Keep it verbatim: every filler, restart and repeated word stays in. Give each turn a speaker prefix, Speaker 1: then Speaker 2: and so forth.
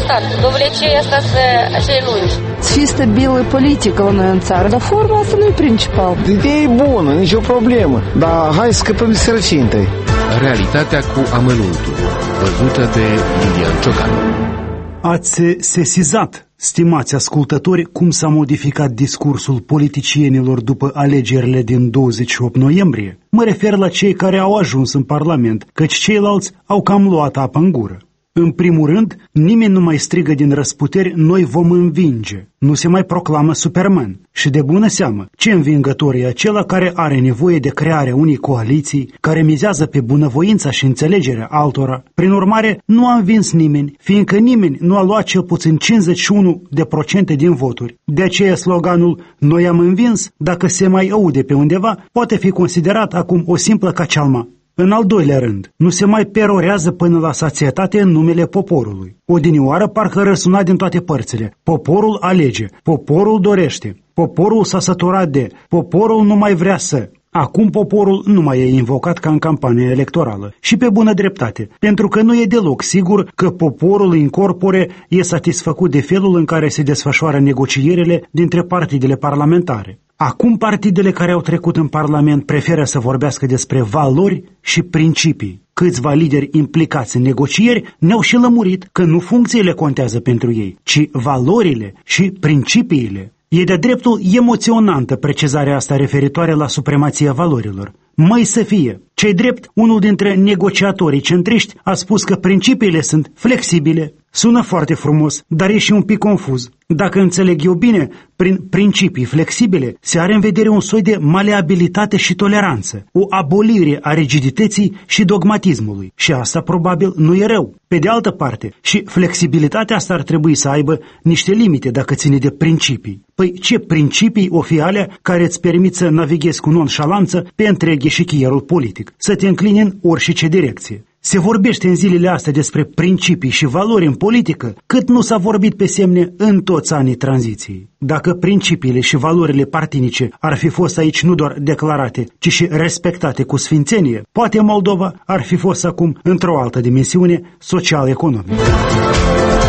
Speaker 1: rezultat. Довлече asta să acei lungi.
Speaker 2: Fi stabilă politică la noi în țară, dar forma asta nu e principal.
Speaker 3: Ideea e bună, nicio problemă, dar hai să scăpăm de sărăcie întâi.
Speaker 4: Realitatea cu amănuntul, văzută de Lilian Ciocan.
Speaker 5: Ați sesizat, stimați ascultători, cum s-a modificat discursul politicienilor după alegerile din douăzeci și opt noiembrie? Mă refer la cei care au ajuns în Parlament, căci ceilalți au cam luat apă în gură. În primul rând, nimeni nu mai strigă din răsputeri, noi vom învinge. Nu se mai proclamă Superman. Și de bună seamă, ce învingător e acela care are nevoie de crearea unei coaliții, care mizează pe bunăvoința și înțelegerea altora. Prin urmare, nu a învins nimeni, fiindcă nimeni nu a luat cel puțin cincizeci și unu de procente din voturi. De aceea sloganul "Noi am învins", dacă se mai aude pe undeva, poate fi considerat acum o simplă cacealma. În al doilea rând, nu se mai perorează până la sațietate în numele poporului. Odinioară parcă răsuna din toate părțile. Poporul alege, poporul dorește, poporul s-a săturat de, poporul nu mai vrea să. Acum poporul nu mai e invocat ca în campanie electorală. Și pe bună dreptate, pentru că nu e deloc sigur că poporul în corpore e satisfăcut de felul în care se desfășoară negocierile dintre partidele parlamentare. Acum partidele care au trecut în Parlament preferă să vorbească despre valori și principii. Câțiva lideri implicați în negocieri ne-au și lămurit că nu funcțiile contează pentru ei, ci valorile și principiile. E de dreptul emoționantă precizarea asta referitoare la supremația valorilor. Mai să fie. Ce-i drept, unul dintre negociatorii centriști a spus că principiile sunt flexibile. Sună foarte frumos, dar e și un pic confuz. Dacă înțeleg eu bine, prin principii flexibile se are în vedere un soi de maleabilitate și toleranță, o abolire a rigidității și dogmatismului. Și asta probabil nu e rău. Pe de altă parte, și flexibilitatea asta ar trebui să aibă niște limite dacă ține de principii. Păi ce principii o fi alea care îți permit să navighezi cu nonșalanță pe întreg eșichierul politic, să te înclini în orice direcție? Se vorbește în zilele astea despre principii și valori în politică, cât nu s-a vorbit pe semne în toți anii tranziției. Dacă principiile și valorile partinice ar fi fost aici nu doar declarate, ci și respectate cu sfințenie, poate Moldova ar fi fost acum într-o altă dimensiune social-economică.